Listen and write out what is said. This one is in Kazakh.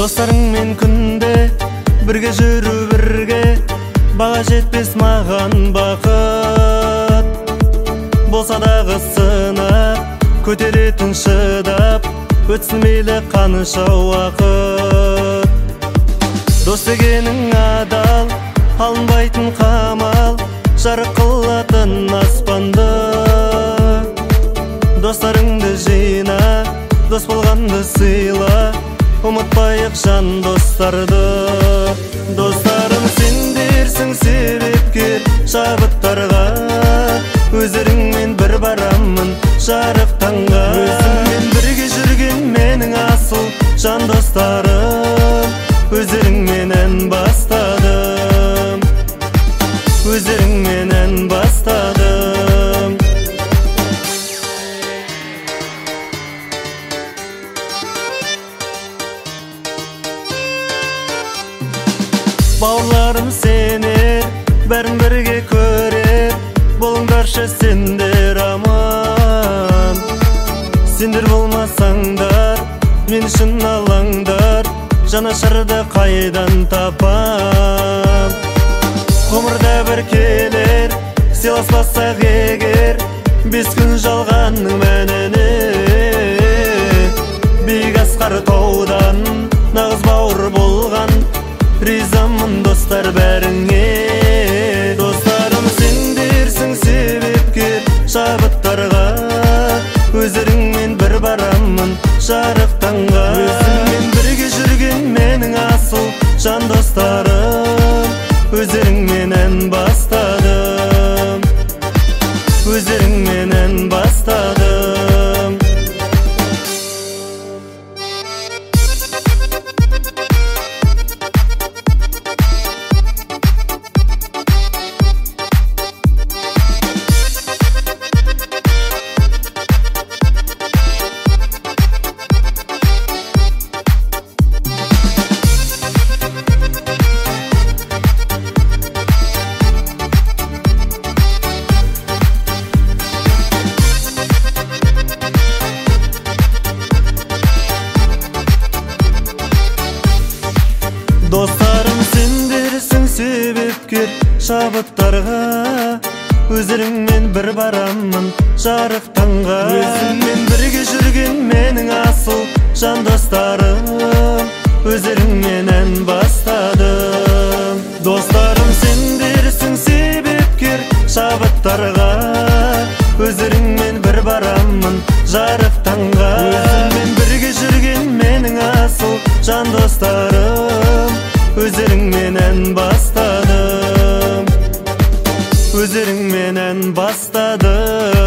Достарыңмен күнде бірге жүру, бірге баға жетпес маған бақыт. Болса дағы сынап, көтеретін шыдап, өтсін мейлі қанша уақыт. Дос дегенің адал, алынбайтын қамал, жарық қылатын аспанды. Достарыңды жина, дос болғанды сыйла, ұмытпайық жан достарды. Достарым сендерсің себепкер шабыттарға, өздеріңмен бір барамын жарық таңға. Өзіңмен бірге жүрген менің асыл жан достарым, өздеріңмен ән бастадым, өздеріңмен ән бастадым. Бауырларым сенер, бәрін бірге көрер, болыңдаршы сендер аман. Сендер болмасаңдар, мен үшін алаңдар, жанашырды қайдан тапам. Ғұмырда бір келер, сыйласпасақ егер, 5 күн жалғанның мәніне. Биік асқар таудан нағыз бауыр болған, ризамын достар бәріңе. Достарым сендерсің себепкер шабыттарға, өздеріңмен бір барамын жарық таңға. Өзіңмен бірге жүрген менің асыл жан достарым, өздеріңмен ән бастадым, өздеріңмен ән бастадым. Достарым сендерсің себепкер шабыттарға, өздеріңмен бір барамын жарық таңға. Өзіңмен бірге жүрген менің асыл жан достарым, өздеріңмен ән бастадым. Достарым сендерсің себепкер шабыттарға, өздеріңмен бір барамын жарық таңға. Өзіңмен бірге жүрген менің асыл жан достарым, өздеріңмен ән бастадым, өздеріңмен ән бастадым.